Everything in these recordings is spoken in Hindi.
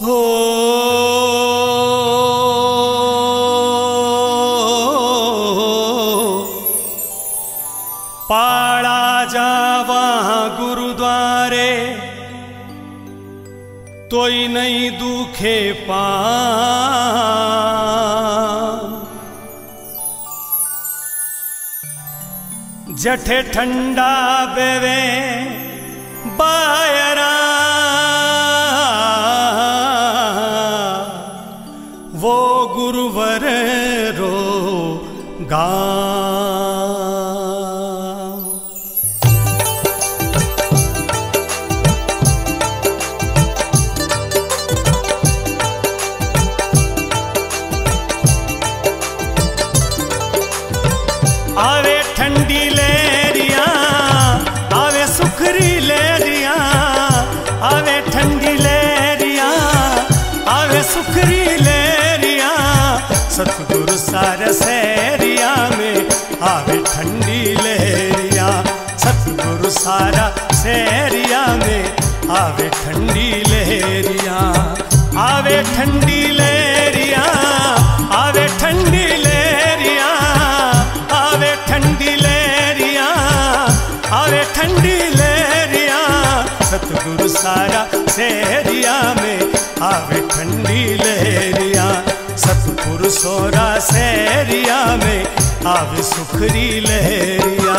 हो पाड़ा जावा गुरुद्वारे तोई नहीं दुखे पा जठे ठंडा बेवे बायरा वो गुरुवर रो गा आवे ठंडी लेरिया आवे सुखरी लेरिया आवे ठंडी लेरिया आवे सुखरी लेरिया सतगुरु सार सेरिया में आवे ठंडी लेरिया सतगुरु सारा सेरिया में आवे ठंडी लेरिया आवे ठंडी लेरिया आवे ठंडी लेरिया आवे ठंडी लेरिया आवे ठंडी लेरिया सतगुरु सारा सेरिया में आवे ठंडी लेरिया सतगुरु सोरा सेरिया में आवे सुखरी लेरिया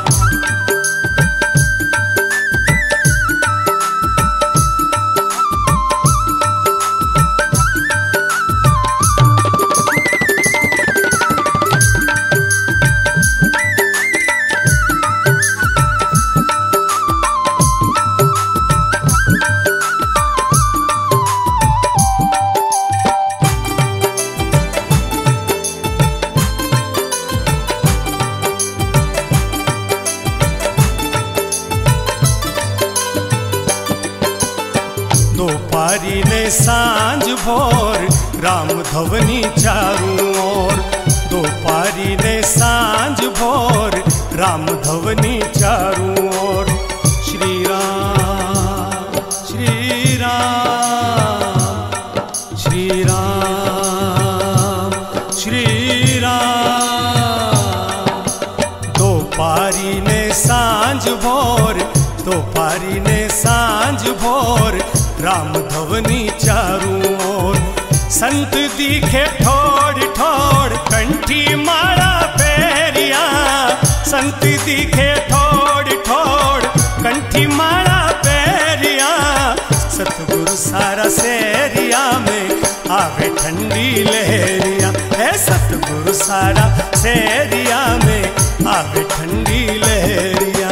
दोपारी ने सांझ भोर राम धवनी चारों ओर दोपारी ने सांझ भोर राम धवनी चारों ओर श्री राम श्री राम श्री राम श्री राम दोपारी ने सांझ भोर दोपारी ने सांझ भोर राम धवनी चारों ओर संत दिखे ठोड़ ठोड़ कंठी माला पेरिया संत दिखे ठोड़ ठोड़ कंठी माला पेरिया सतगुरु सारा सेरिया में आवे ठंडी लहरिया है सतगुरु सारा सेरिया में आवे ठंडी लहरिया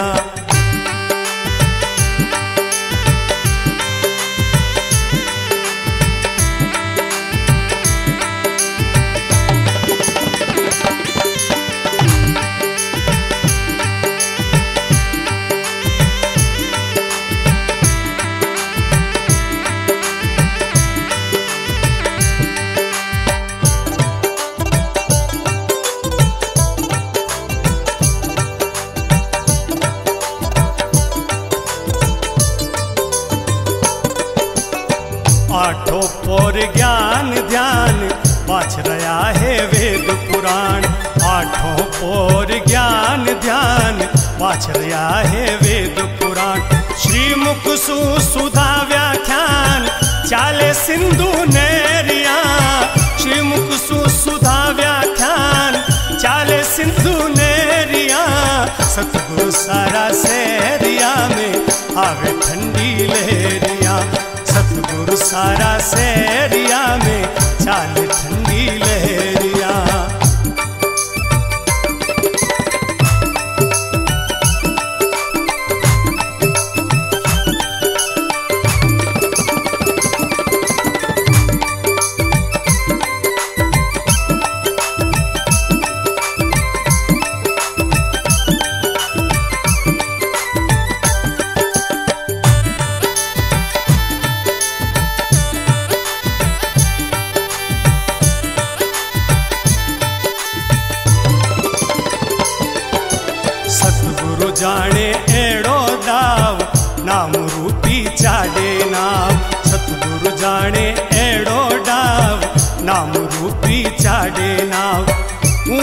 आठों पोर ज्ञान ध्यान बाछ रहा है वेद पुराण आठों पोर ज्ञान ध्यान बाछ रहा है वेद पुराण श्रीमुख सुधा व्याख्यान चाले सिंधु नेरिया श्रीमुख सुधा व्याख्यान चाले सिंधु नेरिया सतगुरु सारा सेरिया में आवे ठंडी लहरिया सतगुरु सारा सेरिया में चाल ठंडी लहरिया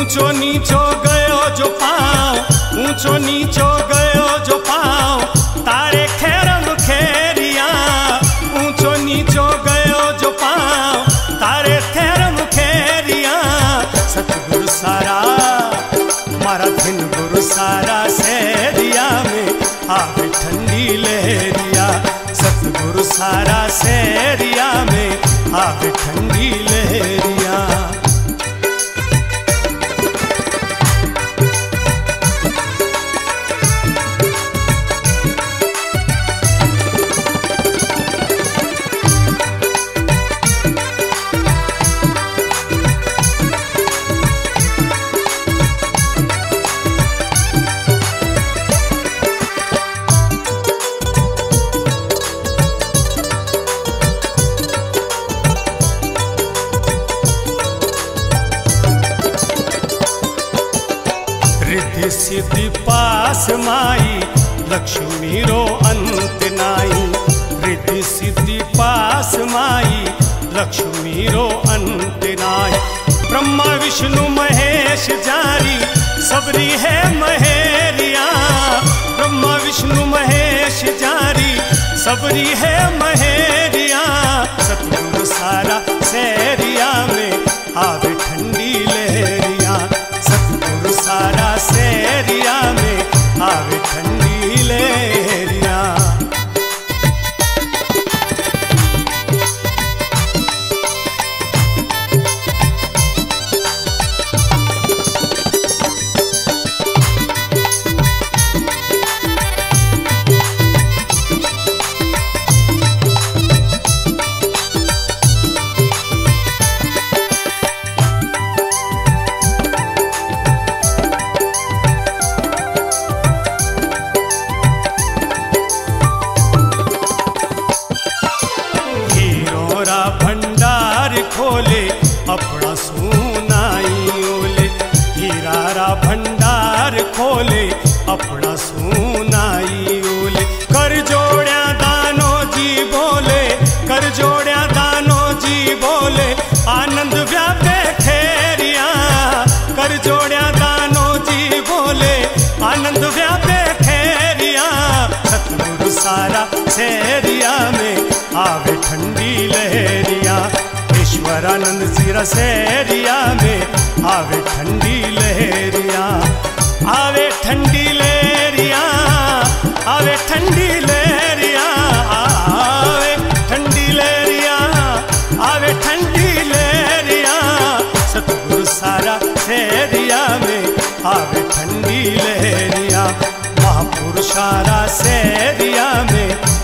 ऊंचो नीचो गयो जो पाँव, ऊंचो नीचो गयो जो पाँव, तारे खेरम खेरिया। ऊंचो नीचो गयो जो पाँव, तारे खेरम खेरिया। सतगुरु सारा मारा दिन गुरु सारा सेरिया में आवे ठंडी लहरिया। सतगुरु सारा सेरिया में आवे ठंडी लहरिया। रिद्धि सिद्धि पास माई, लक्ष्मी रो अंत नाई। रिद्धि सिद्धि पास माई, लक्ष्मी रो अंत नाई। ब्रह्मा विष्णु महेश जारी, सबरी है महेरिया। ब्रह्मा विष्णु महेश जारी, सबरी है महेरिया। सतगुरु सारा सेरिया में आवे ठंडी लहरिया। सतगुरु सारा सेरिया में आवे ठंडी लहरिया। खोले अपना सुनाई ओले, हीरारा भंडार खोले अपना सुनाई ओले। कर जोड़िया दानो जी बोले, कर जोड़िया दानो जी बोले, आनंद व्यापे खेरिया। कर जोड़िया दानो जी बोले, आनंद व्यापे खेरिया। सतगुरु सारा सेरिया में आवे ठंडी लहरिया। ईश्वरानंद सिरा सेरिया में आवे ठंडी लहरिया। आवे ठंडी लहरिया, आवे ठंडी लहरिया, आवे ठंडी लहरिया, आवे ठंडी लहरिया। सतगुरु सारा सेरिया में आवे ठंडी लहरिया। महापुरुषारा सेरिया में